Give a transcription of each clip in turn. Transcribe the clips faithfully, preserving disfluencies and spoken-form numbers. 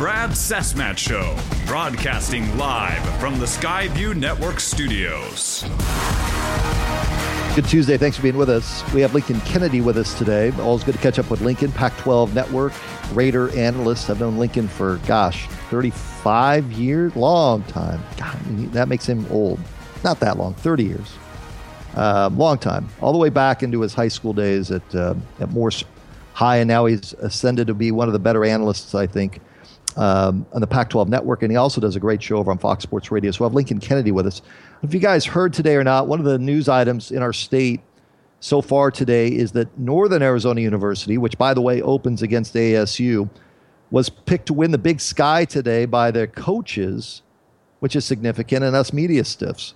Brad Cessmat Show, broadcasting live from the Skyview Network studios. Good Tuesday. Thanks for being with us. We have Lincoln Kennedy with us today. Always good to catch up with Lincoln, Pac twelve Network, Raider analyst. I've known Lincoln for, gosh, thirty-five years? Long time. God, that makes him old. Not that long, thirty years. Uh, long time. All the way back into his high school days at, uh, at Morse High, and now he's ascended to be one of the better analysts, I think, um, on the Pac twelve Network, and he also does a great show over on Fox Sports Radio. So we'll have Lincoln Kennedy with us. If you guys heard today or not, one of the news items in our state so far today is that Northern Arizona University, which, by the way, opens against A S U, was picked to win the Big Sky today by their coaches, which is significant, and us media stiffs.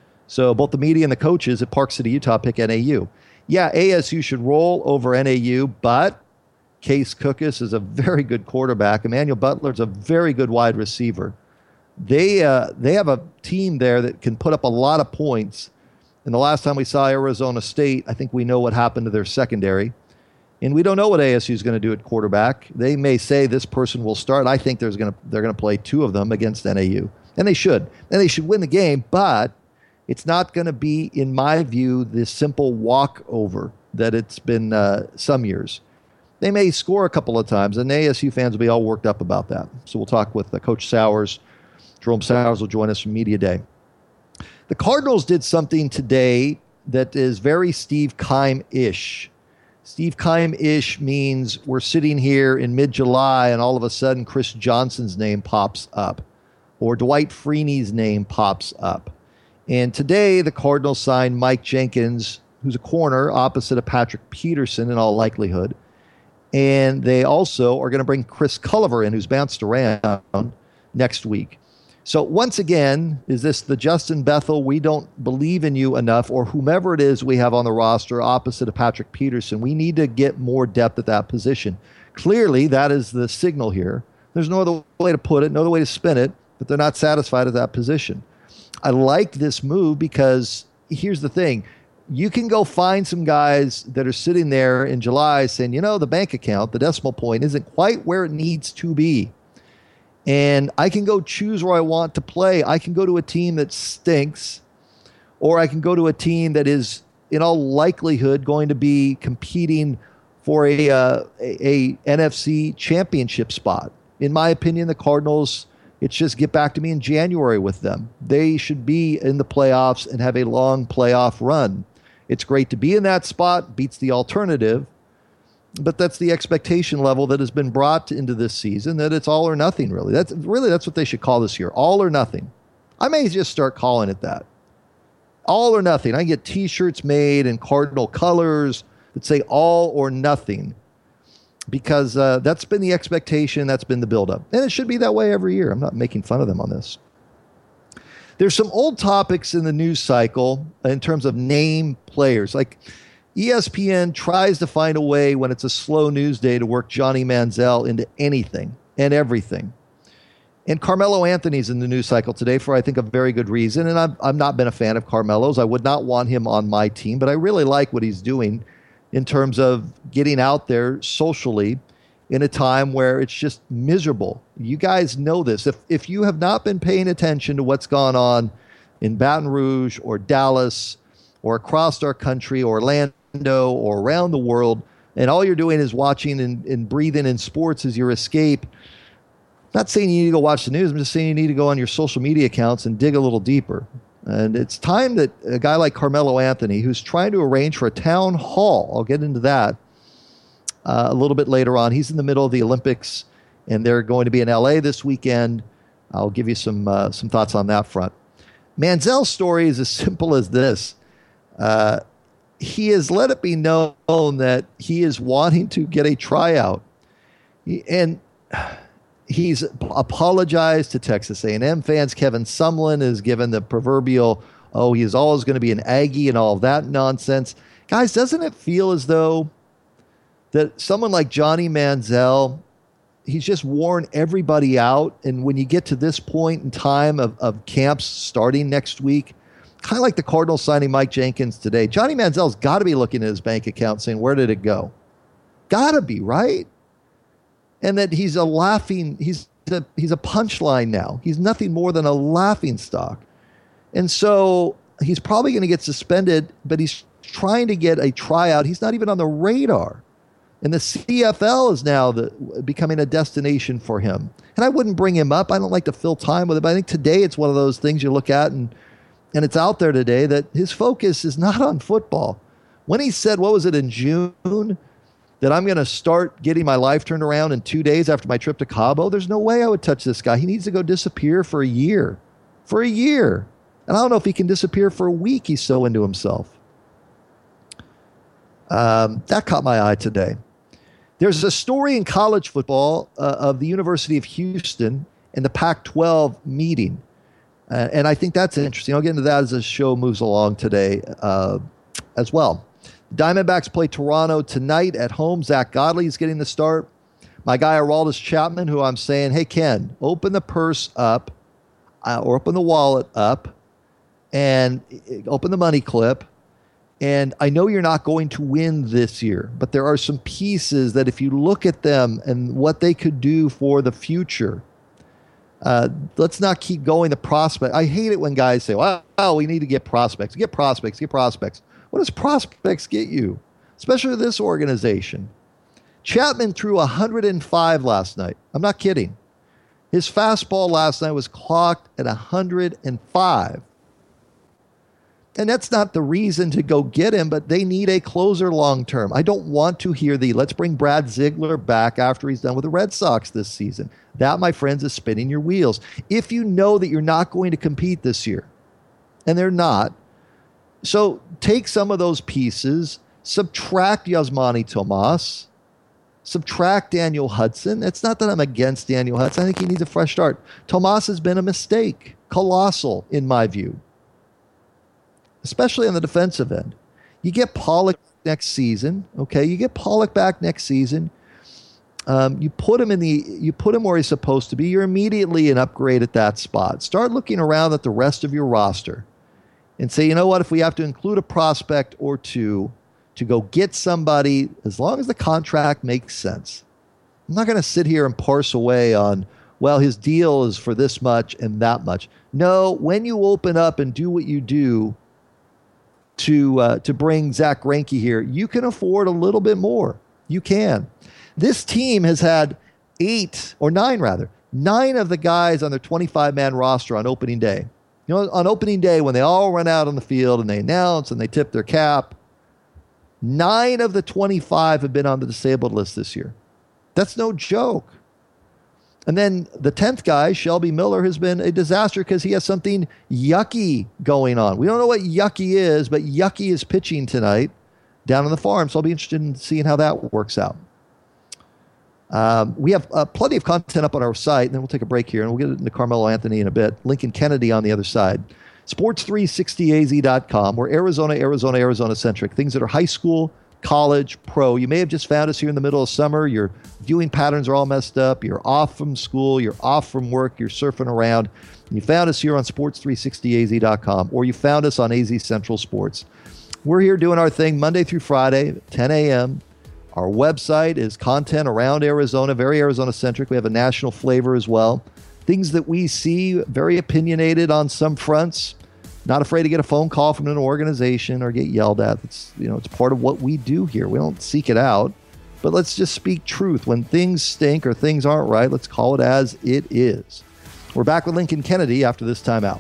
So both the media and the coaches at Park City, Utah, pick N A U. Yeah, A S U should roll over N A U, but Case Cookus is a very good quarterback. Emmanuel Butler's a very good wide receiver. They uh, they have a team there that can put up a lot of points. And the last time we saw Arizona State, I think we know what happened to their secondary. And we don't know what A S U is going to do at quarterback. They may say this person will start. I think there's going to they're going to play two of them against N A U. And they should. And they should win the game, but it's not going to be, in my view, this simple walkover that it's been uh, some years. They may score a couple of times, and A S U fans will be all worked up about that. So we'll talk with uh, Coach Sowers. Jerome Sowers will join us from Media Day. The Cardinals did something today that is very Steve Keim-ish. Steve Keim-ish means we're sitting here in mid-July, and all of a sudden Chris Johnson's name pops up, or Dwight Freeney's name pops up. And today, the Cardinals signed Mike Jenkins, who's a corner opposite of Patrick Peterson in all likelihood. And they also are going to bring Chris Culliver in, who's bounced around, next week. So once again, is this the Justin Bethel, we don't believe in you enough, or whomever it is we have on the roster opposite of Patrick Peterson? We need to get more depth at that position. Clearly, that is the signal here. There's no other way to put it, no other way to spin it, but they're not satisfied at that position. I like this move because here's the thing. You can go find some guys that are sitting there in July saying, you know, the bank account, the decimal point isn't quite where it needs to be. And I can go choose where I want to play. I can go to a team that stinks, or I can go to a team that is, in all likelihood, going to be competing for a, uh, a, a N F C championship spot. In my opinion, the Cardinals, it's just get back to me in January with them. They should be in the playoffs and have a long playoff run. It's great to be in that spot, beats the alternative, but that's the expectation level that has been brought into this season, that it's all or nothing, really. That's really, that's what they should call this year, all or nothing. I may just start calling it that. All or nothing. I can get T-shirts made in Cardinal colors that say all or nothing, because uh, that's been the expectation, that's been the buildup. And it should be that way every year. I'm not making fun of them on this. There's some old topics in the news cycle in terms of name players. Like E S P N tries to find a way when it's a slow news day to work Johnny Manziel into anything and everything. And Carmelo Anthony's in the news cycle today for, I think, a very good reason. And I've, I've not been a fan of Carmelo's. I would not want him on my team, but I really like what he's doing in terms of getting out there socially in a time where it's just miserable. You guys know this. If if you have not been paying attention to what's gone on in Baton Rouge or Dallas or across our country or Orlando or around the world, and all you're doing is watching and, and breathing in sports as your escape, I'm not saying you need to go watch the news. I'm just saying you need to go on your social media accounts and dig a little deeper. And it's time that a guy like Carmelo Anthony, who's trying to arrange for a town hall, I'll get into that uh, a little bit later on. He's in the middle of the Olympics, and they're going to be in L A this weekend. I'll give you some uh, some thoughts on that front. Manziel's story is as simple as this. Uh, he has let it be known that he is wanting to get a tryout. He, and he's apologized to Texas A and M fans. Kevin Sumlin is given the proverbial, oh, he is always going to be an Aggie and all of that nonsense. Guys, doesn't it feel as though that someone like Johnny Manziel, he's just worn everybody out? And when you get to this point in time of, of camps starting next week, kind of like the Cardinals signing Mike Jenkins today, Johnny Manziel's got to be looking at his bank account saying, where did it go? Got to be, right? And that he's a laughing, he's a he's a punchline now. He's nothing more than a laughingstock. And so he's probably going to get suspended, but he's trying to get a tryout. He's not even on the radar. And the C F L is now the, becoming a destination for him. And I wouldn't bring him up. I don't like to fill time with it. But I think today it's one of those things you look at, and and it's out there today that his focus is not on football. When he said, what was it, in June, that I'm going to start getting my life turned around in two days after my trip to Cabo, there's no way I would touch this guy. He needs to go disappear for a year. For a year. And I don't know if he can disappear for a week. He's so into himself. Um, that caught my eye today. There's a story in college football uh, of the University of Houston and the Pac twelve meeting. Uh, and I think that's interesting. I'll get into that as the show moves along today uh, as well. Diamondbacks play Toronto tonight at home. Zach Godley is getting the start. My guy, Aroldis Chapman, who I'm saying, hey, Ken, open the purse up uh, or open the wallet up and open the money clip. And I know you're not going to win this year, but there are some pieces that if you look at them and what they could do for the future, uh, let's not keep going the prospect. I hate it when guys say, well, oh, we need to get prospects. Get prospects, get prospects. What does prospects get you? Especially this organization. Chapman threw one hundred five last night. I'm not kidding. His fastball last night was clocked at one hundred five. And that's not the reason to go get him, but they need a closer long term. I don't want to hear the let's bring Brad Ziegler back after he's done with the Red Sox this season. That, my friends, is spinning your wheels. If you know that you're not going to compete this year, and they're not, so take some of those pieces, subtract Yasmani Tomas, subtract Daniel Hudson. It's not that I'm against Daniel Hudson. I think he needs a fresh start. Tomas has been a mistake, colossal in my view, especially on the defensive end. You get Pollock next season, okay? You get Pollock back next season. Um, you put him in the, you put him where he's supposed to be. You're immediately an upgrade at that spot. Start looking around at the rest of your roster and say, you know what, if we have to include a prospect or two to go get somebody, as long as the contract makes sense. I'm not going to sit here and parse away on, well, his deal is for this much and that much. No, when you open up and do what you do to uh, to bring Zach Greinke here, you can afford a little bit more. You can. This team has had eight, or nine rather, nine of the guys on their twenty-five man roster on opening day. You know, on opening day when they all run out on the field and they announce and they tip their cap, nine of the twenty-five have been on the disabled list this year. That's no joke. And then the tenth guy, Shelby Miller, has been a disaster because he has something yucky going on. We don't know what yucky is, but yucky is pitching tonight down on the farm. So I'll be interested in seeing how that works out. Um, we have uh, plenty of content up on our site, and then we'll take a break here, and we'll get into Carmelo Anthony in a bit. Lincoln Kennedy on the other side. sports three sixty A Z dot com. We're Arizona, Arizona, Arizona-centric. Things that are high school, college, pro. You may have just found us here in the middle of summer. Your viewing patterns are all messed up. You're off from school. You're off from work. You're surfing around. And you found us here on sports three sixty A Z dot com, or you found us on A Z Central Sports. We're here doing our thing Monday through Friday, ten a.m. Our website is content around Arizona, very Arizona-centric. We have a national flavor as well. Things that we see, very opinionated on some fronts. Not afraid to get a phone call from an organization or get yelled at. It's, you know, it's part of what we do here. We don't seek it out, but let's just speak truth. When things stink or things aren't right, let's call it as it is. We're back with Lincoln Kennedy after this timeout.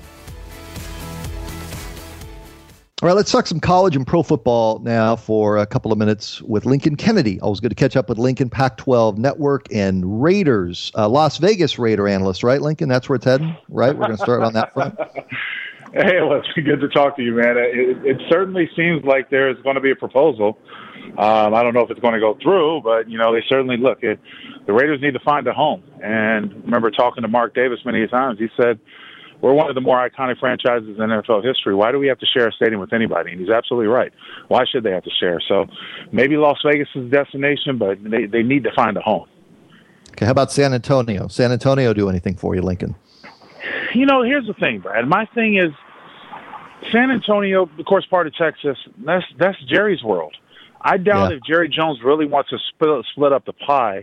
All right, let's talk some college and pro football now for a couple of minutes with Lincoln Kennedy. Always good to catch up with Lincoln, Pac twelve Network, and Raiders, uh, Las Vegas Raider analyst, right, Lincoln? That's where it's heading, right? We're going to start on that front. Hey, well, it's good to talk to you, man. It, it certainly seems like there's going to be a proposal. Um, I don't know if it's going to go through, but, you know, they certainly look. It, the Raiders need to find a home. And I remember talking to Mark Davis many times. He said, we're one of the more iconic franchises in N F L history. Why do we have to share a stadium with anybody? And he's absolutely right. Why should they have to share? So maybe Las Vegas is the destination, but they, they need to find a home. Okay, how about San Antonio? San Antonio do anything for you, Lincoln? You know, here's the thing, Brad. My thing is San Antonio, of course, part of Texas, that's that's Jerry's world. I doubt yeah. if Jerry Jones really wants to split, split up the pie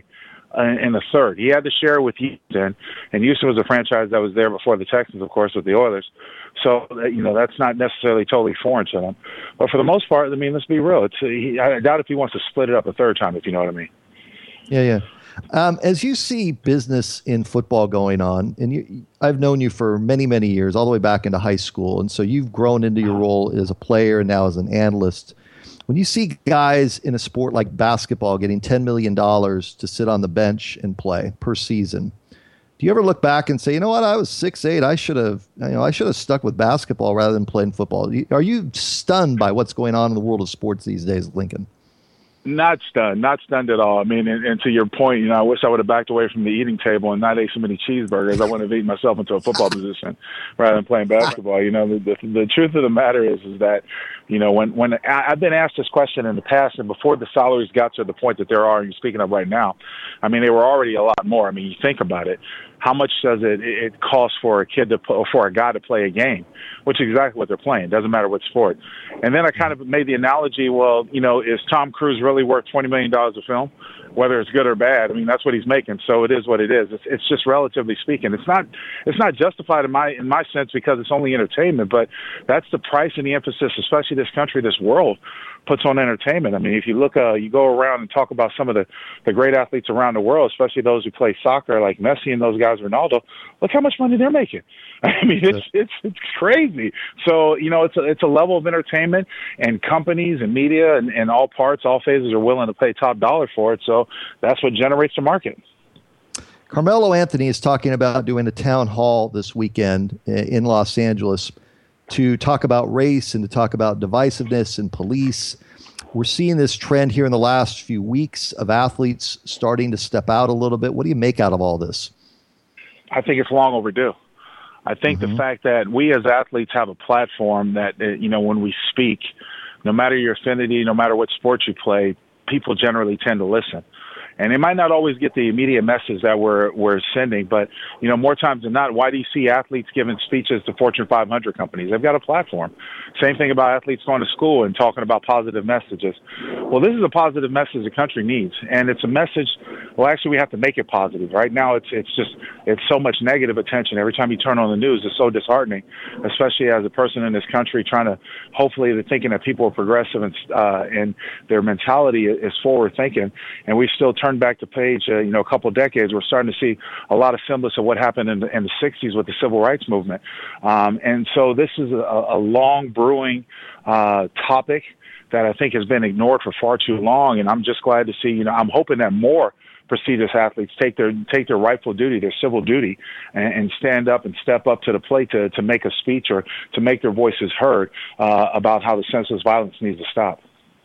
in the third. He had to share with Houston, and Houston was a franchise that was there before the Texans, of course, with the Oilers. So, you know, that's not necessarily totally foreign to them. But for the most part, I mean, let's be real. It's he, I doubt if he wants to split it up a third time, if you know what I mean. Yeah, yeah. Um, as you see business in football going on, and you, I've known you for many, many years, all the way back into high school, and so you've grown into your role as a player and now as an analyst. When you see guys in a sport like basketball getting ten million dollars to sit on the bench and play per season, do you ever look back and say, you know what, I was six eight, I should have, you know, I should have stuck with basketball rather than playing football? Are you stunned by what's going on in the world of sports these days, Lincoln? Not stunned, not stunned at all. I mean, and, and to your point, you know, I wish I would have backed away from the eating table and not ate so many cheeseburgers. I wouldn't have eaten myself into a football position rather than playing basketball. You know, the, the, the truth of the matter is, is that, you know, when, when I, I've been asked this question in the past, and before the salaries got to the point that there are, you're speaking of right now, I mean, they were already a lot more. I mean, you think about it. How much does it, it cost for a kid to play, or for a guy to play a game, which is exactly what they're playing. Doesn't matter what sport. And then I kind of made the analogy, well, you know, is Tom Cruise really worth twenty million dollars a film, whether it's good or bad? I mean, that's what he's making, so it is what it is. It's, it's just relatively speaking. It's not it's not justified in my in my sense because it's only entertainment, but that's the price and the emphasis, especially this country, this world, puts on entertainment. I mean, if you look, uh, you go around and talk about some of the, the great athletes around the world, especially those who play soccer, like Messi and those guys, Ronaldo. Look how much money they're making. I mean, it's it's it's crazy. So, you know, it's a, it's a level of entertainment, and companies and media and, and all parts, all phases are willing to pay top dollar for it. So that's what generates the market. Carmelo Anthony is talking about doing a town hall this weekend in Los Angeles to talk about race and to talk about divisiveness and police. We're seeing this trend here in the last few weeks of athletes starting to step out a little bit. What do you make out of all this? I think it's long overdue. I think mm-hmm. the fact that we as athletes have a platform that, you know, when we speak, no matter your affinity, no matter what sport you play, people generally tend to listen. And they might not always get the immediate message that we're we're sending, but, you know, more times than not, why do you see athletes giving speeches to Fortune five hundred companies? They've got a platform. Same thing about athletes going to school and talking about positive messages. Well, this is a positive message the country needs, and it's a message. Well, actually, we have to make it positive. Right now, it's it's just it's so much negative attention. Every time you turn on the news, it's so disheartening, especially as a person in this country trying to, hopefully, they're thinking that people are progressive and uh, and their mentality is forward thinking, and we still turn back the page, uh, you know, a couple of decades, we're starting to see a lot of semblance of what happened in the, in the sixties with the civil rights movement. Um, and so this is a, a long brewing uh, topic that I think has been ignored for far too long. And I'm just glad to see, you know, I'm hoping that more prestigious athletes take their take their rightful duty, their civil duty, and, and stand up and step up to the plate to, to make a speech or to make their voices heard uh, about how the senseless violence needs to stop.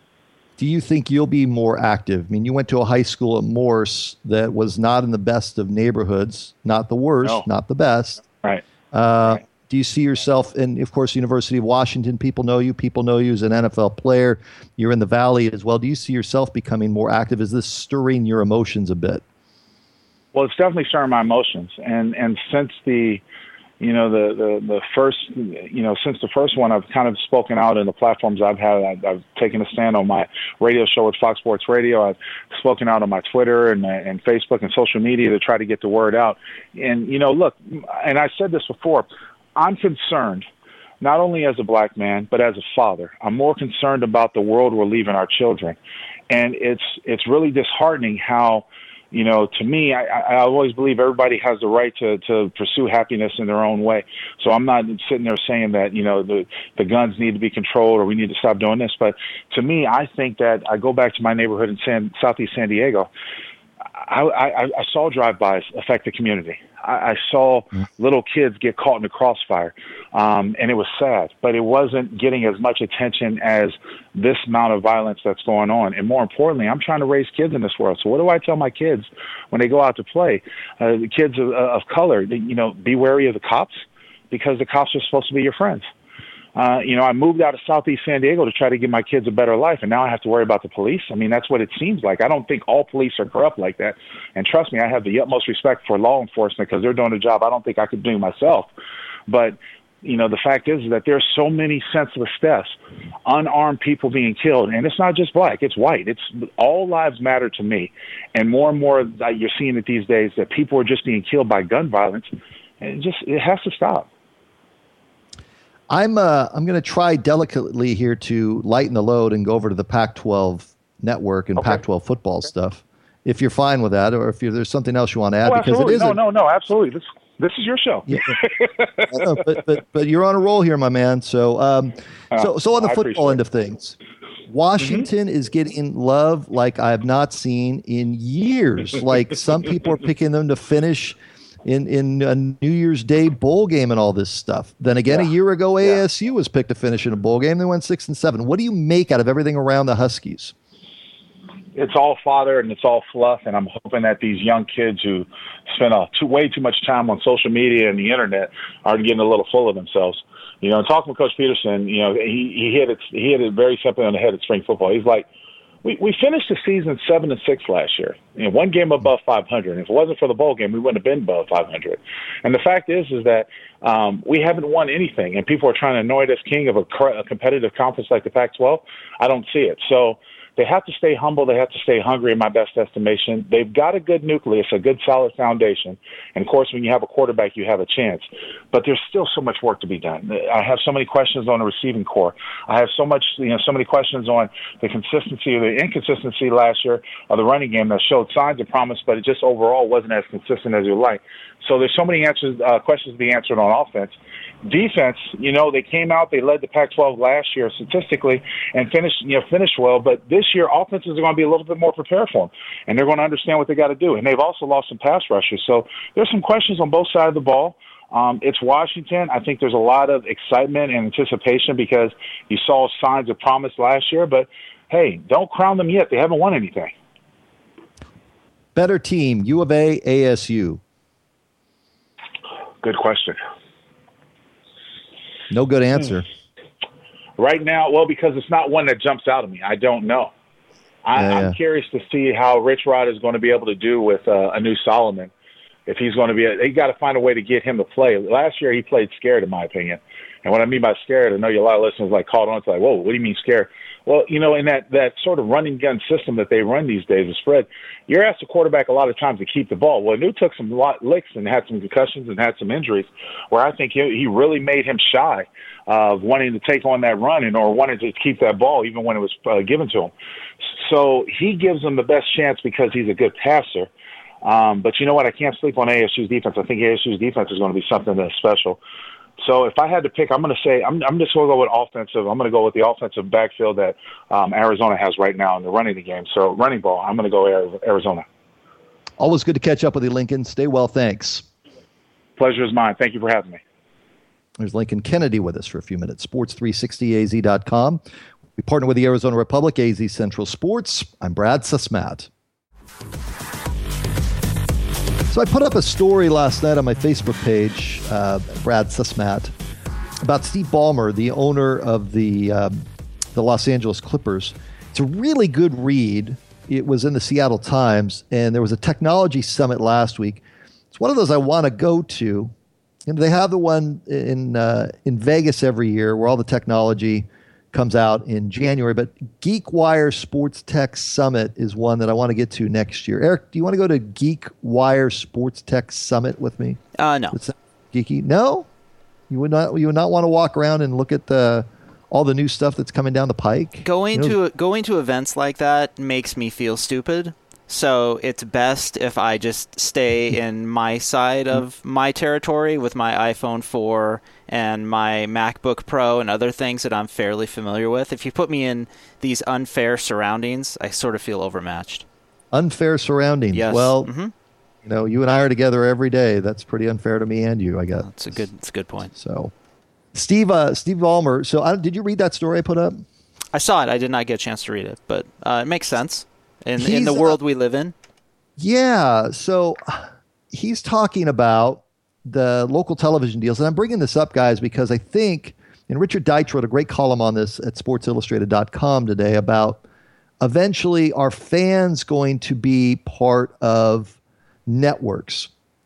Do you think you'll be more active? I mean, you went to a high school at Morse that was not in the best of neighborhoods, not the worst, no. not the best. Right. Uh, right. Do you see yourself, and of course, University of Washington, people know you, people know you as an N F L player. You're in the Valley as well. Do you see yourself becoming more active? Is this stirring your emotions a bit? Well, it's definitely stirring my emotions. And, and since the, you know, the, the, the first, you know, since the first one, I've kind of spoken out in the platforms I've had. I've, I've taken a stand on my radio show with Fox Sports Radio. I've spoken out on my Twitter and, and Facebook and social media to try to get the word out. And, you know, look, and I said this before, I'm concerned, not only as a black man, but as a father. I'm more concerned about the world we're leaving our children. And it's, it's really disheartening how, you know, to me, I, I always believe everybody has the right to, to pursue happiness in their own way. So I'm not sitting there saying that, you know, the, the guns need to be controlled or we need to stop doing this. But to me, I think that I go back to my neighborhood in San, Southeast San Diego. I, I, I saw drive-bys affect the community. I, I saw little kids get caught in the crossfire, um, and it was sad. But it wasn't getting as much attention as this amount of violence that's going on. And more importantly, I'm trying to raise kids in this world. So what do I tell my kids when they go out to play? Uh, the kids of, of color, you know, be wary of the cops because the cops are supposed to be your friends. Uh, you know, I moved out of Southeast San Diego to try to give my kids a better life, and now I have to worry about the police. I mean, that's what it seems like. I don't think all police are corrupt like that. And trust me, I have the utmost respect for law enforcement because they're doing a job I don't think I could do myself. But you know, the fact is that there's so many senseless deaths, unarmed people being killed, and it's not just black, it's white. It's all lives matter to me. And more and more uh, you're seeing it these days that people are just being killed by gun violence, and it just it has to stop. I'm uh, I'm going to try delicately here to lighten the load and go over to the Pac twelve network and okay. Pac twelve football okay. stuff, if you're fine with that, or if you, there's something else you want to add, oh, because it is no, no, no, absolutely. This this is your show. Yeah, know, but but but you're on a roll here, my man. So um, uh, so so on the I football end of things, Washington mm-hmm. is getting love like I have not seen in years. Like some people are picking them to finish in in a New Year's Day bowl game and all this stuff. Then again, yeah. a year ago, A S U yeah. was picked to finish in a bowl game. They went six and seven. What do you make out of everything around the Huskies? It's all fodder and it's all fluff, and I'm hoping that these young kids who spend a, too, way too much time on social media and the internet are getting a little full of themselves. You know, and talking with Coach Peterson, you know, he, he hit it he hit it very simply on the head at spring football. He's like, we, we finished the season seven and six last year. You know, one game above five hundred. And if it wasn't for the bowl game, we wouldn't have been above five hundred. And the fact is, is that um, we haven't won anything, and people are trying to anoint us king of a, a competitive conference like the Pac twelve. I don't see it. So they have to stay humble. They have to stay hungry, in my best estimation. They've got a good nucleus, a good solid foundation. And, of course, when you have a quarterback, you have a chance. But there's still so much work to be done. I have so many questions on the receiving core. I have so much, you know, so many questions on the consistency or the inconsistency last year of the running game that showed signs of promise, but it just overall wasn't as consistent as you'd like. So there's so many answers, uh, questions to be answered on offense. Defense, you know, they came out, they led the Pac twelve last year statistically and finished, you know, finished well. But this year, offenses are going to be a little bit more prepared for them, and they're going to understand what they got to do. And they've also lost some pass rushers. So there's some questions on both sides of the ball. Um, it's Washington. I think there's a lot of excitement and anticipation because you saw signs of promise last year. But, hey, don't crown them yet. They haven't won anything. Better team, U of A, A S U? Good question. No good answer. Right now, well, because it's not one that jumps out at me. I don't know. I, yeah, yeah. I'm curious to see how Rich Rod is going to be able to do with uh, Anu Solomon. If he's going to be, they got to find a way to get him to play. Last year, he played scared, in my opinion. And what I mean by scared, I know a lot of listeners like caught on to like, whoa, what do you mean scared? Well, you know, in that, that sort of running gun system that they run these days, the spread, you're asked the quarterback a lot of times to keep the ball. Well, Anu took some lot, licks and had some concussions and had some injuries where I think he, he really made him shy of wanting to take on that run and or wanting to keep that ball even when it was uh, given to him. So he gives them the best chance because he's a good passer. Um, but you know what? I can't sleep on A S U's defense. I think A S U's defense is going to be something that's special. So if I had to pick, I'm going to say I'm, I'm just going to go with offensive. I'm going to go with the offensive backfield that um, Arizona has right now in the running the game. So running ball, I'm going to go Arizona. Always good to catch up with you, Lincoln. Stay well. Thanks. Pleasure is mine. Thank you for having me. There's Lincoln Kennedy with us for a few minutes. sports three sixty A Z dot com. We partner with the Arizona Republic, A Z Central Sports. I'm Brad Susmat. So I put up a story last night on my Facebook page, uh, Brad Susmat, about Steve Ballmer, the owner of the um, the Los Angeles Clippers. It's a really good read. It was in the Seattle Times, and there was a technology summit last week. It's one of those I want to go to. And they have the one in uh, in Vegas every year where all the technology comes out in January. But GeekWire Sports Tech Summit is one that I want to get to next year. Eric, do you want to go to GeekWire Sports Tech Summit with me? Uh, no. It's geeky? No? You would not. You would not want to walk around and look at the all the new stuff that's coming down the pike. Going you know? to going to events like that makes me feel stupid. So it's best if I just stay in my side of my territory with my iPhone four and my MacBook Pro and other things that I'm fairly familiar with. If you put me in these unfair surroundings, I sort of feel overmatched. Unfair surroundings. Yes. Well, mm-hmm. you know, you and I are together every day. That's pretty unfair to me and you, I guess. That's a good. That's a good point. So, Steve, uh, Steve Ballmer. So, I, did you read that story I put up? I saw it. I did not get a chance to read it, but uh, it makes sense. In, in the world uh, we live in? Yeah. So he's talking about the local television deals. And I'm bringing this up, guys, because I think, and Richard Deitch wrote a great column on this at sports illustrated dot com today about eventually are fans going to be part of networks?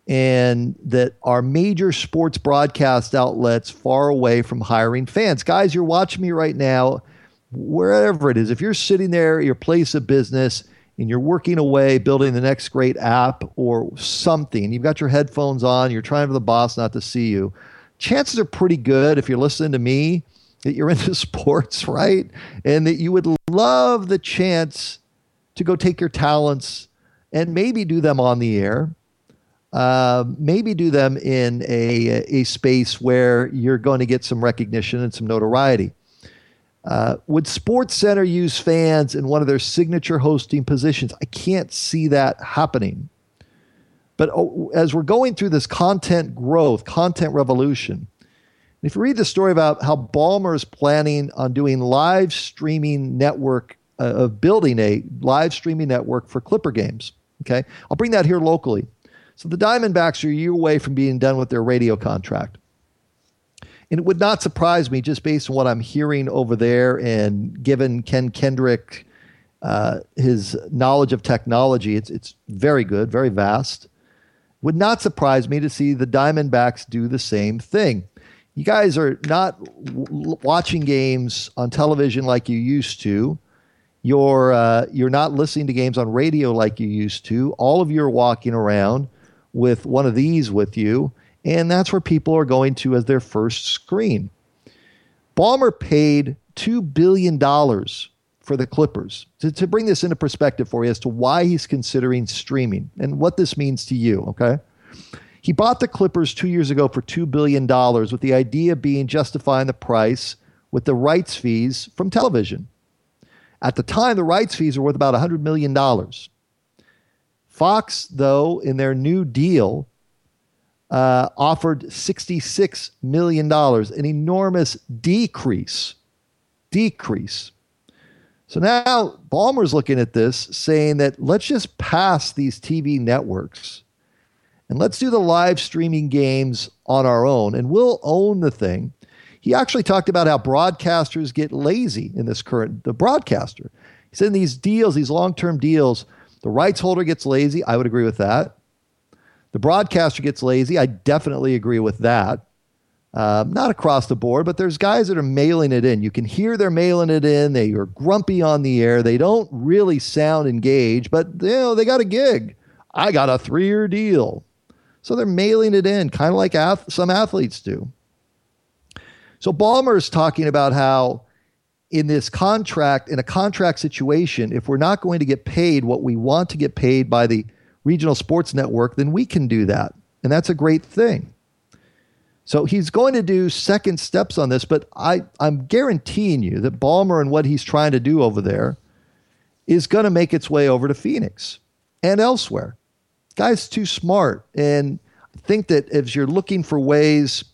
and that are major sports broadcast outlets far away from hiring fans. Guys, you're watching me right now, wherever it is. If you're sitting there at your place of business and you're working away, building the next great app or something, you've got your headphones on, you're trying for the boss not to see you, chances are pretty good, if you're listening to me, that you're into sports, right? And that you would love the chance to go take your talents and maybe do them on the air. Uh, maybe do them in a, a space where you're going to get some recognition and some notoriety. Uh, would SportsCenter use fans in one of their signature hosting positions? I can't see that happening. But oh, as we're going through this content growth, content revolution, if you read the story about how Ballmer is planning on doing live streaming network, uh, of building a live streaming network for Clipper games, okay? I'll bring that here locally. So the Diamondbacks are a year away from being done with their radio contract. And it would not surprise me, just based on what I'm hearing over there and given Ken Kendrick uh, his knowledge of technology, it's it's very good, very vast. Would not surprise me to see the Diamondbacks do the same thing. You guys are not w- watching games on television like you used to. You're uh, you're not listening to games on radio like you used to. All of you are walking around with one of these with you, and that's where people are going to as their first screen. Ballmer paid two billion dollars for the Clippers. To, to bring this into perspective for you as to why he's considering streaming and what this means to you, okay? He bought the Clippers two years ago for two billion dollars, with the idea being justifying the price with the rights fees from television. At the time, the rights fees were worth about one hundred million dollars. Fox, though, in their new deal, uh, offered sixty-six million dollars, an enormous decrease. Decrease. So now Ballmer's looking at this, saying that let's just pass these T V networks and let's do the live streaming games on our own, and we'll own the thing. He actually talked about how broadcasters get lazy in this current, the broadcaster. He said in these deals, these long-term deals, the rights holder gets lazy. I would agree with that. The broadcaster gets lazy. I definitely agree with that. Um, not across the board, but there's guys that are mailing it in. You can hear they're mailing it in. They are grumpy on the air. They don't really sound engaged, but you know, they got a gig. I got a three-year deal. So they're mailing it in, kind of like ath- some athletes do. So Ballmer is talking about how in this contract, in a contract situation, if we're not going to get paid what we want to get paid by the regional sports network, then we can do that. And that's a great thing. So he's going to do second steps on this, but I, I'm guaranteeing you that Ballmer and what he's trying to do over there is going to make its way over to Phoenix and elsewhere. Guy's too smart. And I think that if you're looking for ways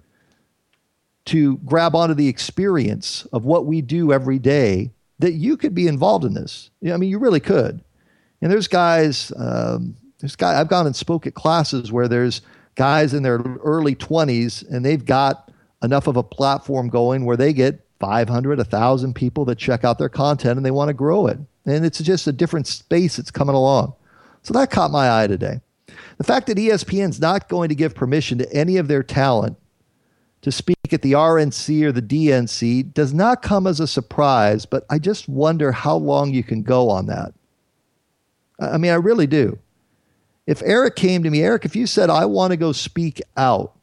to grab onto the experience of what we do every day, that you could be involved in this. I mean, you really could. And there's guys, um, there's guy I've gone and spoke at classes where there's guys in their early twenties and they've got enough of a platform going where they get five hundred, one thousand people that check out their content and they want to grow it. And it's just a different space that's coming along. So that caught my eye today. The fact that E S P N's not going to give permission to any of their talent to speak at the R N C or the D N C does not come as a surprise, but I just wonder how long you can go on that. I mean, I really do. If Eric came to me, Eric, if you said, I want to go speak out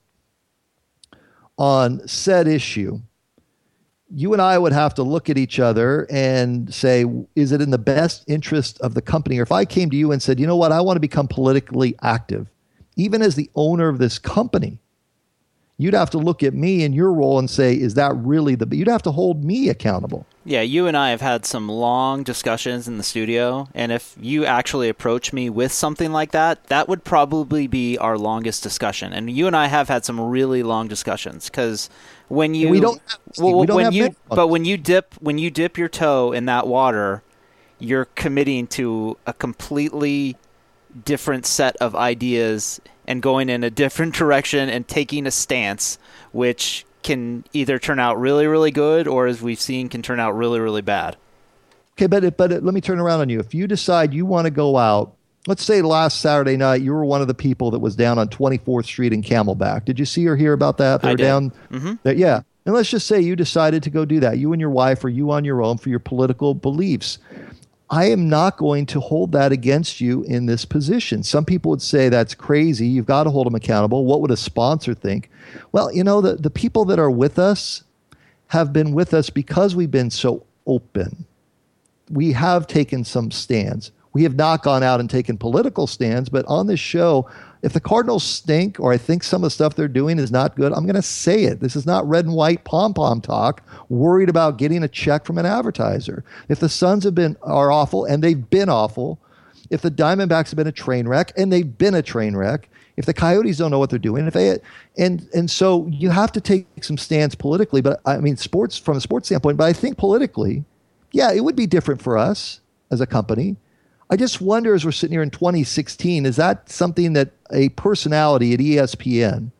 on said issue, you and I would have to look at each other and say, is it in the best interest of the company? Or if I came to you and said, you know what, I want to become politically active, even as the owner of this company, you'd have to look at me and your role and say, is that really the, you'd have to hold me accountable. Yeah, you and I have had some long discussions in the studio, and if you actually approach me with something like that, that would probably be our longest discussion. And you and I have had some really long discussions, because when you we don't, have, well, we don't when have you but when you dip when you dip your toe in that water, you're committing to a completely different set of ideas and going in a different direction and taking a stance, which can either turn out really, really good, or as we've seen, can turn out really, really bad. Okay, but, but let me turn around on you. If you decide you want to go out let's say last Saturday night, you were one of the people that was down on twenty-fourth Street in Camelback. Did you see or hear about that? They I were did. down Mm-hmm. there. Yeah. And let's just say you decided to go do that, you and your wife, or you on your own for your political beliefs. I am not going to hold that against you in this position. Some people would say that's crazy. You've got to hold them accountable. What would a sponsor think? Well, you know, the, the people that are with us have been with us because we've been so open. We have taken some stands. We have not gone out and taken political stands, but on this show, if the Cardinals stink or I think some of the stuff they're doing is not good, I'm going to say it. This is not red and white pom-pom talk, worried about getting a check from an advertiser. If the Suns have been are awful, and they've been awful, if the Diamondbacks have been a train wreck, and they've been a train wreck, if the Coyotes don't know what they're doing, if they, and and so you have to take some stands politically, but I mean sports from a sports standpoint, but I think politically, yeah, it would be different for us as a company. I just wonder, as we're sitting here in twenty sixteen, is that something that a personality at E S P N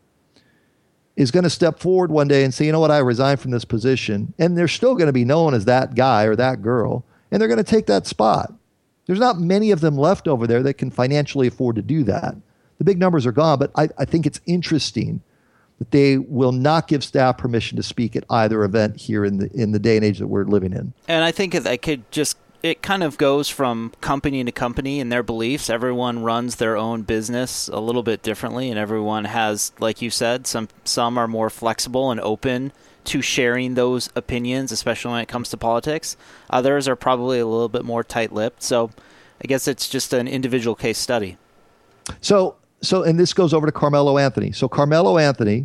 is going to step forward one day and say, you know what, I resign from this position, and they're still going to be known as that guy or that girl, and they're going to take that spot. There's not many of them left over there that can financially afford to do that. The big numbers are gone, but I, I think it's interesting that they will not give staff permission to speak at either event here in the in the day and age that we're living in. And I think I could just it kind of goes from company to company in their beliefs. Everyone runs their own business a little bit differently, and everyone has, like you said, some some are more flexible and open to sharing those opinions, especially when it comes to politics. Others are probably a little bit more tight-lipped. So I guess it's just an individual case study. So, so and this goes over to Carmelo Anthony. So Carmelo Anthony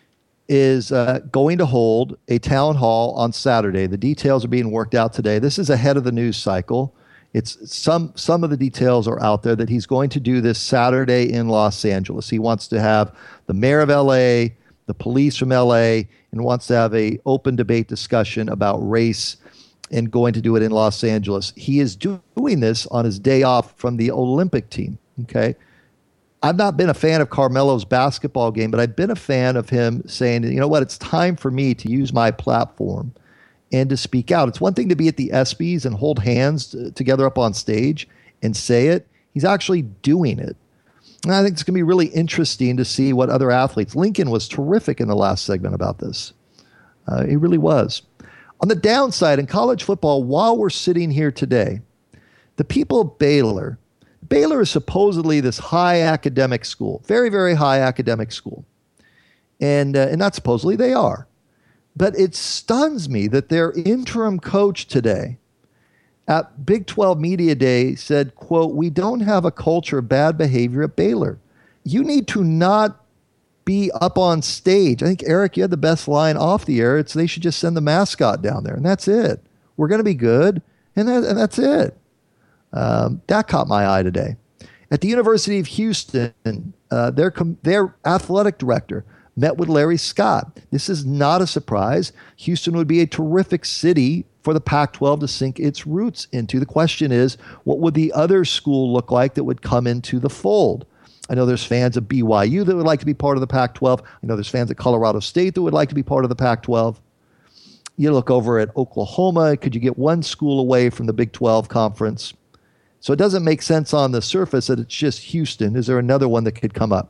is uh, going to hold a town hall on Saturday. The details are being worked out today. This is ahead of the news cycle. It's some some of the details are out there that he's going to do this Saturday in Los Angeles. He wants to have the mayor of L A, the police from L A, and wants to have a open debate discussion about race, and going to do it in Los Angeles. He is do- doing this on his day off from the Olympic team. Okay. I've not been a fan of Carmelo's basketball game, but I've been a fan of him saying, you know what, it's time for me to use my platform and to speak out. It's one thing to be at the ESPYs and hold hands together up on stage and say it. He's actually doing it. And I think it's going to be really interesting to see what other athletes. Lincoln was terrific in the last segment about this. Uh, he really was. On the downside, in college football, while we're sitting here today, the people of Baylor, Baylor is supposedly this high academic school, very, very high academic school. And, uh, and not supposedly, they are. But it stuns me that their interim coach today at Big twelve Media Day said, quote, "We don't have a culture of bad behavior at Baylor. You need to not be up on stage." I think, Eric, you had the best line off the air. It's they should just send the mascot down there, and that's it. We're going to be good, and, that, and that's it. Um, that caught my eye today. At the University of Houston, uh, their, com- their athletic director met with Larry Scott. This is not a surprise. Houston would be a terrific city for the Pac twelve to sink its roots into. The question is, what would the other school look like that would come into the fold? I know there's fans of B Y U that would like to be part of the Pac twelve. I know there's fans at Colorado State that would like to be part of the Pac twelve. You look over at Oklahoma. Could you get one school away from the Big twelve conference? So it doesn't make sense on the surface that it's just Houston. Is there another one that could come up?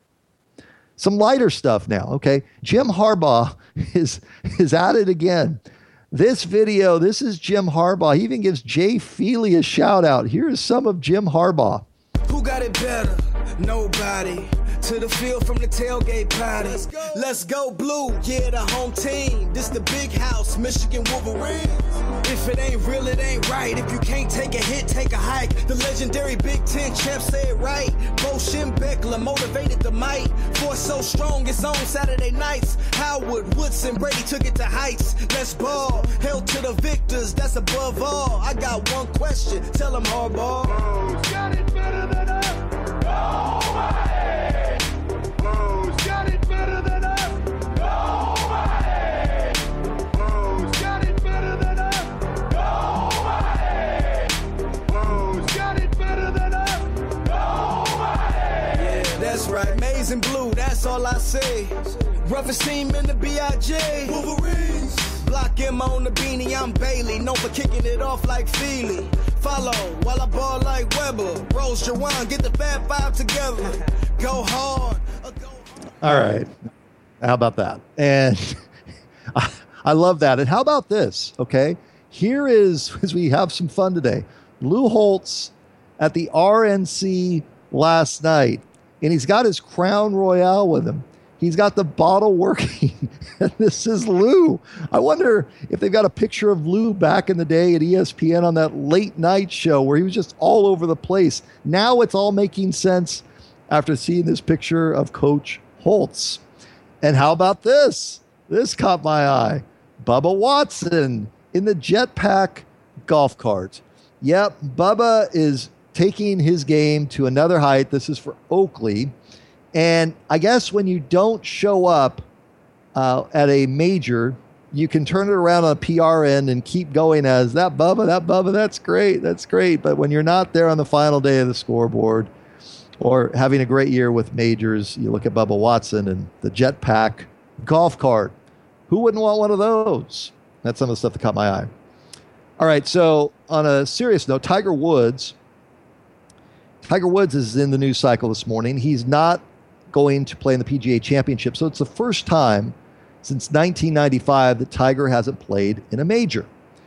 Some lighter stuff now, okay? Jim Harbaugh is, is at it again. This video, this is Jim Harbaugh. He even gives Jay Feely a shout out. Here is some of Jim Harbaugh. Who got it better? Nobody. To the field from the tailgate party. Let's go. Let's go blue, yeah, the home team. This the big house, Michigan Wolverines. If it ain't real, it ain't right. If you can't take a hit, take a hike. The legendary Big Ten champ said right. Bo Schembechler motivated the might. Force so strong, it's on Saturday nights. Howard, Woodson, Brady took it to heights. Let's ball, hell to the victors, that's above all. I got one question, tell them Harbaugh. Who's got it better than us? Nobody! Who's got it better than us? Nobody! Who's got it better than us? Nobody! Who's got it better than us? Nobody! Yeah, that's right. Maize and blue, that's all I say. Roughest team in the B I J. Wolverines. Block him on the beanie, I'm Bailey. Known for kicking it off like Feely. Follow while I ball like Weber. Rose Jawan, get the Fab Five together. Go hard. Go... All right. How about that? And I, I love that. And how about this? Okay. Here is, as we have some fun today, Lou Holtz at the R N C last night. And he's got his Crown Royale with him. He's got the bottle working. And this is Lou. I wonder if they've got a picture of Lou back in the day at E S P N on that late night show where he was just all over the place. Now it's all making sense after seeing this picture of Coach Holtz. And how about this? This caught my eye. Bubba Watson in the Jetpack golf cart. Yep, Bubba is taking his game to another height. This is for Oakley. And I guess when you don't show up uh, at a major, you can turn it around on a P R end and keep going as that Bubba, that Bubba, that's great, that's great. But when you're not there on the final day of the scoreboard or having a great year with majors, you look at Bubba Watson and the Jetpack golf cart. Who wouldn't want one of those? That's some of the stuff that caught my eye. All right, so on a serious note, Tiger Woods. Tiger Woods is in the news cycle this morning. He's not going to play in the P G A Championship. So it's the first time since nineteen ninety-five that Tiger hasn't played in a major.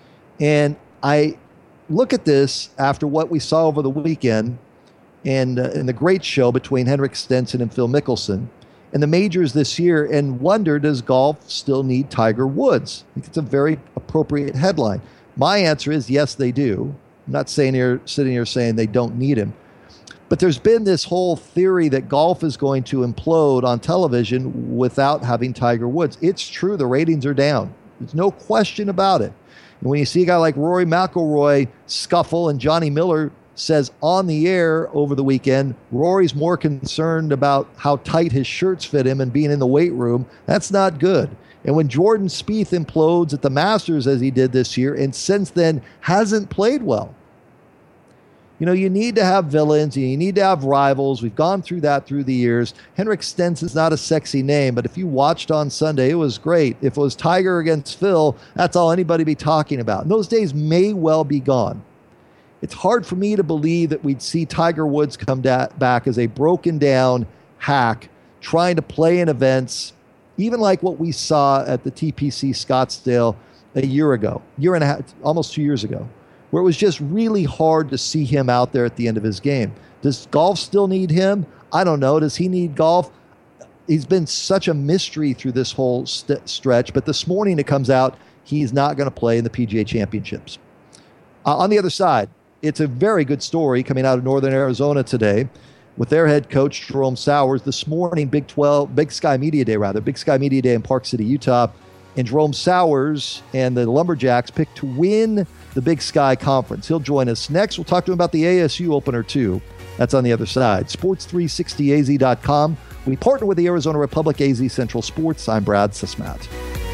And I look at this after what we saw over the weekend and uh, in the great show between Henrik Stenson and Phil Mickelson and the majors this year and wonder, does golf still need Tiger Woods? I think it's a very appropriate headline. My answer is yes, they do. I'm not saying here, sitting here saying they don't need him. But there's been this whole theory that golf is going to implode on television without having Tiger Woods. It's true. The ratings are down. There's no question about it. And when you see a guy like Rory McIlroy scuffle and Johnny Miller says on the air over the weekend, Rory's more concerned about how tight his shirts fit him and being in the weight room, that's not good. And when Jordan Spieth implodes at the Masters as he did this year and since then hasn't played well, you know, you need to have villains. You need to have rivals. We've gone through that through the years. Henrik Stenson's not a sexy name, but if you watched on Sunday, it was great. If it was Tiger against Phil, that's all anybody be talking about. And those days may well be gone. It's hard for me to believe that we'd see Tiger Woods come da- back as a broken down hack trying to play in events, even like what we saw at the T P C Scottsdale a year ago, year and a half, almost two years ago, where it was just really hard to see him out there at the end of his game. Does golf still need him? I don't know. Does he need golf? He's been such a mystery through this whole st- stretch, but this morning it comes out he's not going to play in the P G A Championships. Uh, on the other side, it's a very good story coming out of Northern Arizona today with their head coach, Jerome Sowers. This morning, Big twelve, Big Sky Media Day, rather, Big Sky Media Day in Park City, Utah, and Jerome Sowers and the Lumberjacks picked to win the Big Sky Conference. He'll join us next. We'll talk to him about the A S U opener, too. That's on the other side. sports three sixty A Z dot com. We partner with the Arizona Republic A Z Central Sports. I'm Brad Sismat.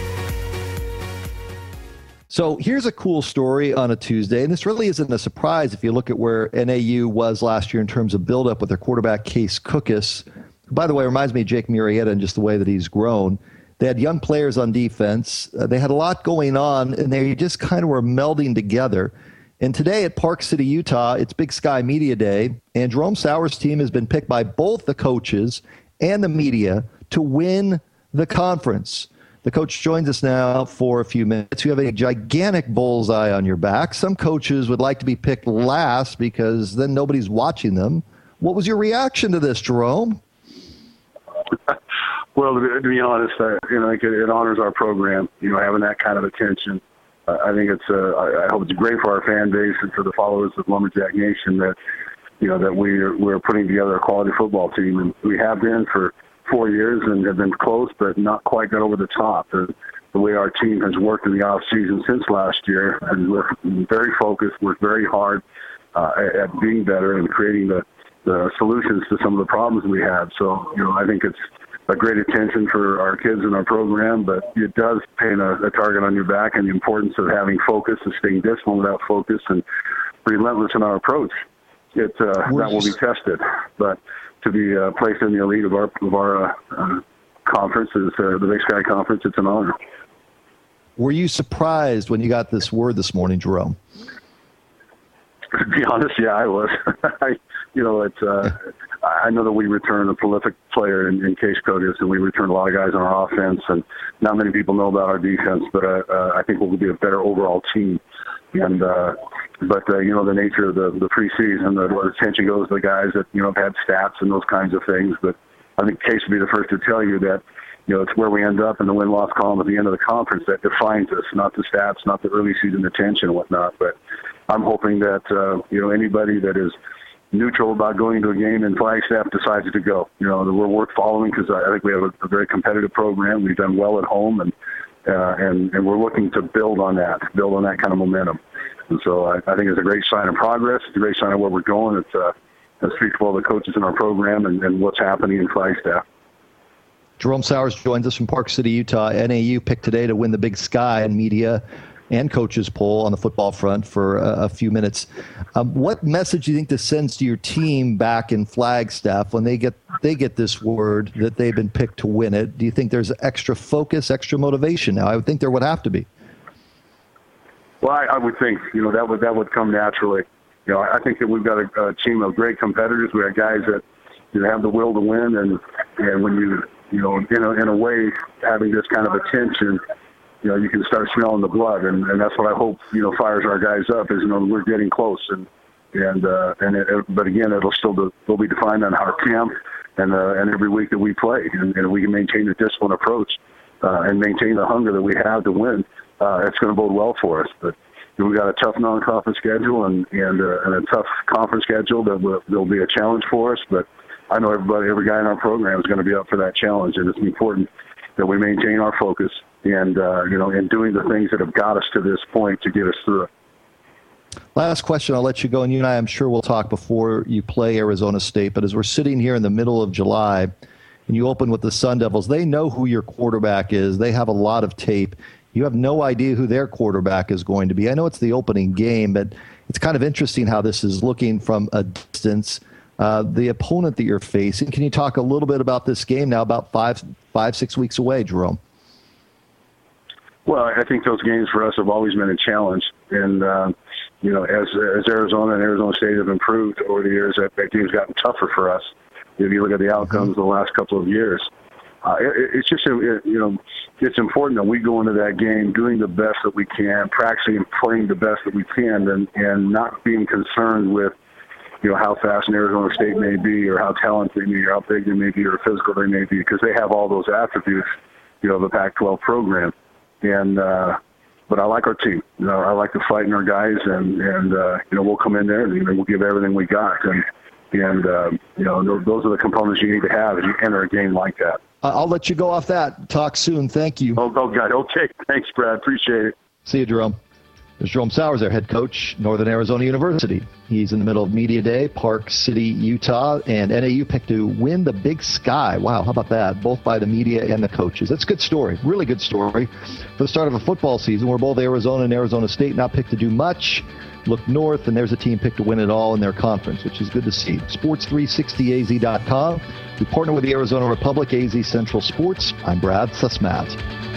So here's a cool story on a Tuesday, and this really isn't a surprise if you look at where N A U was last year in terms of buildup with their quarterback, Case Cookus. Who, by the way, reminds me of Jake Murrieta and just the way that he's grown. They had young players on defense. Uh, they had a lot going on, and they just kind of were melding together. And today at Park City, Utah, it's Big Sky Media Day, and Jerome Sowers' team has been picked by both the coaches and the media to win the conference. The coach joins us now for a few minutes. You have a gigantic bullseye on your back. Some coaches would like to be picked last because then nobody's watching them. What was your reaction to this, Jerome? Well, to be, to be honest, uh, you know, it, it honors our program. You know, having that kind of attention. Uh, I think it's. Uh, I, I hope it's great for our fan base and for the followers of Lumberjack Nation that, you know, that we're we're putting together a quality football team, and we have been for four years and have been close, but not quite got over the top. The, the way our team has worked in the off season since last year, and we're very focused, worked very hard uh, at, at being better and creating the, the solutions to some of the problems we had. So, you know, I think it's a great attention for our kids in our program, but it does paint a, a target on your back and the importance of having focus and staying disciplined without focus and relentless in our approach. It uh, that will be tested, but to be uh, placed in the elite of our of our uh, uh, conference is uh, the Big Sky Conference. It's an honor. Were you surprised when you got this word this morning, Jerome? To be honest, yeah, I was. I, you know, it's. Uh, I know that we return a prolific player in, in Case Codius, and we return a lot of guys on our offense, and not many people know about our defense, but uh, uh, I think we'll be a better overall team. And uh, but uh, you know, the nature of the the preseason, the, the attention goes to the guys that you know have had stats and those kinds of things. But I think Case will be the first to tell you that you know it's where we end up in the win-loss column at the end of the conference that defines us, not the stats, not the early season attention and whatnot. But I'm hoping that uh, you know anybody that is neutral about going to a game in Flagstaff decides to go. You know, we're worth following because I think we have a, a very competitive program. We've done well at home, and uh, and and we're looking to build on that, build on that kind of momentum. And so I, I think it's a great sign of progress. It's a great sign of where we're going. It's uh, it speaks for all the coaches in our program and, and what's happening in Flagstaff. Jerome Sowers joins us from Park City, Utah. N A U picked today to win the Big Sky in media and coaches poll on the football front for a, a few minutes. Um, what message do you think this sends to your team back in Flagstaff when they get they get this word that they've been picked to win it? Do you think there's extra focus, extra motivation now? I would think there would have to be. Well, I, I would think you know that would that would come naturally. You know, I think that we've got a, a team of great competitors. We have guys that you know, have the will to win, and and when you you know in a, in a way having this kind of attention, you know, you can start smelling the blood, and, and that's what I hope, you know, fires our guys up is, you know, we're getting close. And, and, uh, and it, but again, it'll still be, will be defined on our camp and, uh, and every week that we play. And, and we can maintain the disciplined approach, uh, and maintain the hunger that we have to win. Uh, it's going to bode well for us. But we've got a tough non-conference schedule and, and, uh, and a tough conference schedule that will, will be a challenge for us. But I know everybody, every guy in our program is going to be up for that challenge. And it's important that we maintain our focus and, uh, you know, and doing the things that have got us to this point to get us through it. Last question, I'll let you go, and you and I, I'm sure we'll talk before you play Arizona State, but as we're sitting here in the middle of July and you open with the Sun Devils, they know who your quarterback is. They have a lot of tape. You have no idea who their quarterback is going to be. I know it's the opening game, but it's kind of interesting how this is looking from a distance. Uh, the opponent that you're facing, can you talk a little bit about this game now, about five, five, six weeks away, Jerome? Well, I think those games for us have always been a challenge. And, uh, you know, as as Arizona and Arizona State have improved over the years, that, that game's gotten tougher for us. If you look at the outcomes mm-hmm. of the last couple of years, uh, it, it's just, it, you know, it's important that we go into that game doing the best that we can, practicing and playing the best that we can, and, and not being concerned with, you know, how fast an Arizona State may be or how talented they may be or how big they may be or physical they may be, because they have all those attributes, you know, of a Pac twelve program. And, uh, but I like our team. You know, I like to fight in our guys, and, and, uh, you know, we'll come in there and, you know, we'll give everything we got. And, and, uh, you know, those, those are the components you need to have as you enter a game like that. I'll let you go off that. Talk soon. Thank you. Oh, oh God. Okay. Thanks, Brad. Appreciate it. See you, Jerome. There's Jerome Sowers, their head coach, Northern Arizona University. He's in the middle of Media Day, Park City, Utah, and N A U picked to win the Big Sky. Wow, how about that? Both by the media and the coaches. That's a good story, really good story. For the start of a football season where both Arizona and Arizona State not picked to do much, look north, and there's a team picked to win it all in their conference, which is good to see. sports three sixty A Z dot com. We partner with the Arizona Republic, A Z Central Sports. I'm Brad Susmat.